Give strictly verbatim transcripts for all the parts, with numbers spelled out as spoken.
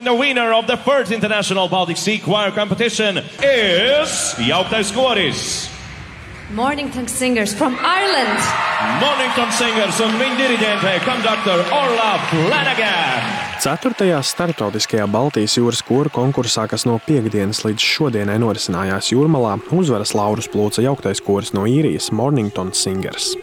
The winner of the first International Baltic Sea Choir Competition is Jauktais koris. Mornington Singers from Ireland. Mornington Singers un viņa diriģente konduktor Orla Flanagan. Ceturtajā starptautiskajā Baltijas jūras koru konkursā, kas no piekdienas līdz šodienai norisinājās Jūrmalā, uzvaras laurus plūca Jauktais koris no Īrijas Mornington Singers.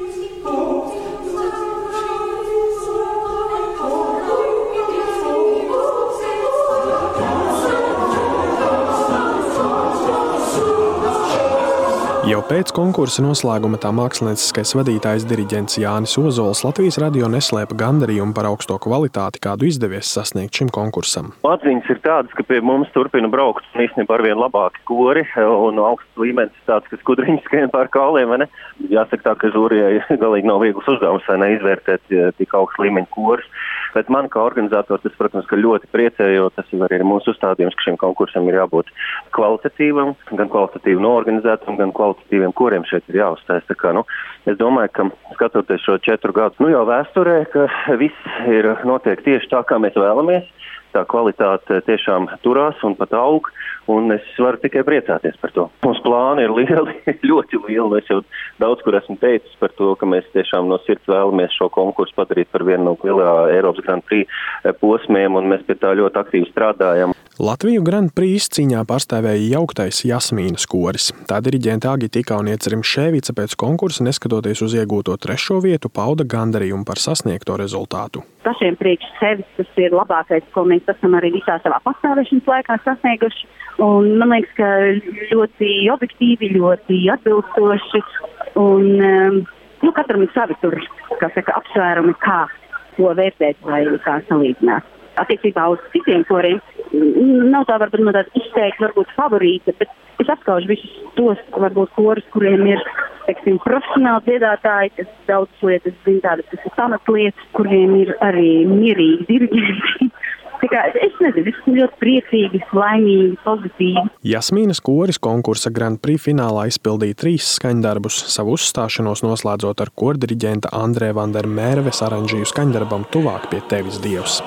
Jau pēc konkursa noslēguma tā mākslinieckais vadītājs diriģents Jānis Ozols Latvijas radio neslēpa gandarījumu par augsto kvalitāti, kādu izdevies sasniegt šim konkursam. Atziņas ir tādas, ka pie mums turpina braukt un īstenībā arvien labāki kori un augsts līmenis tāds, ka skudriņi skrien pār kauliem, vai ne? Jāsaka tā, ka žūrijai galīgi nav viegls uzdevums, vai ne, izvērtēt tik augsts līmeņa korus. Bet man kā organizātori tas, protams, ka ļoti priecē, jo tas ir arī mūsu uzstādījums, ka šim konkursam ir jābūt kvalitatīvam, gan kvalitatīvi noorganizētam, gan kvalitatīviem koriem šeit ir jāuzstājas. Tā kā, nu, es domāju, ka skatoties šo četru gadus, nu jau vēsturē, ka viss ir notiek tieši tā, kā mēs vēlamies. Tā kvalitāte tiešām turās un pat aug, un es varu tikai priecāties par to. Mums plāni ir lieli, ļoti lieli. Es jau daudz kur esmu teicis par to, ka mēs tiešām no sirds vēlamies šo konkursu padarīt par vienu no lielā Eiropas Grand Prix posmiem, un mēs pie tā ļoti aktīvi strādājam. Latviju Grand Prix cīņā pārstāvēja Jauktais Jasmīnas koris. Tā diriģente Agita Ikaunieca Rimšēvica pēc konkursa, neskatoties uz iegūto trešo vietu, pauda gandarījumu par sasniegto rezultātu. Pašiem priekš sevis tas ir labākais, ko mēs esam arī visā savā pastāvēšanas laikā sasnieguši. Un man liekas, ka ļoti objektīvi, ļoti atbilstoši. Un nu, katram ir savi tur, kā saka, apsvērumi, kā ko vērtēt vai kā salīdzināt. Attiecībā uz citiem koriem nav tā varbūt no tāda izteikti varbūt favorīta, bet es apskaužu visus tos varbūt korus, kuriem ir, teiksim, profesionāli dziedātāji, kas daudz lietas zina tādas, kas ir pamatlietas, kuriem ir arī mierīgi diriģenti. Tā kā, es nezinu, es esmu ļoti priecīgi, laimīgi, pozitīvi. Jasmīnas koris konkursa Grand Prix finālā izpildīja trīs skaņdarbus, savu uzstāšanos noslēdzot ar kordiriģenta Andrē Vandermērves aranžiju skaņdarbam Tuvāk pie tevis, Dievs.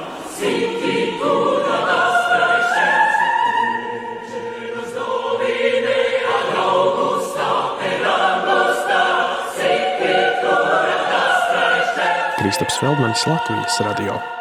Kristaps Feldmanis, Latvijas radio.